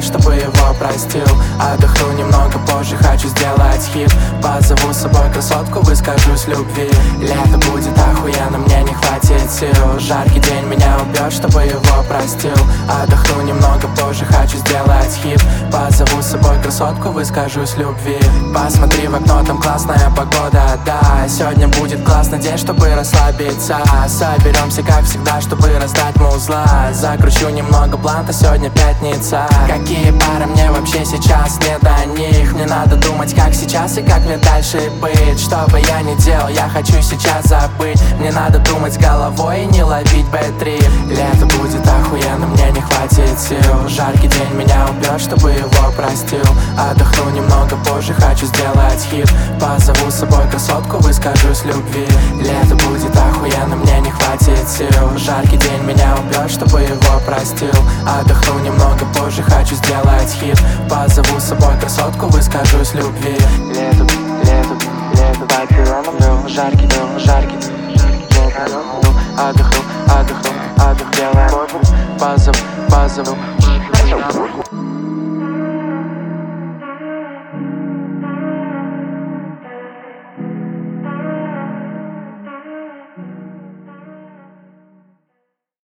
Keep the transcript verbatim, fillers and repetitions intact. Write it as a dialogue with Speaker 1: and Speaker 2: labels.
Speaker 1: убьет, чтобы его простил. Отдохну немного позже, хочу сделать хит. Позову с собой красотку, выскажусь любви. Лето будет охуенно, мне не хватит сил. Жаркий день меня убьет, чтобы его простил. Отдохну немного позже, хочу сделать хит. Позову с собой красотку, выскажусь любви. Посмотри в окно, там классная погода, да. Сегодня будет классный день, чтобы расслабиться. Соберемся, как всегда, чтобы раздать музла. Закручу немного бланта, сегодня пятница. Какие пары, мне вообще сейчас не до них. Мне надо думать, как сейчас и как мне дальше быть. Что бы я ни делал, я хочу сейчас забыть. Мне надо думать головой и не ловить бэ три. Лето будет охуенно, мне не хватит сил. Жаркий день меня убьет, чтобы его простил. Отдохну немного позже, хочу сделать хит. Позову с собой красотку, выскажусь любви. Лето будет охуенно, мне не хватит сил. Жаркий день меня убьет, чтобы его простил. Отдохну немного позже, хочу сделать хит. Позову с собой красотку, выскажусь любви. Лето, лето, лето, так, жаркий, жаркий. Отдохну, отдохну, отдох делаем. Позову, позову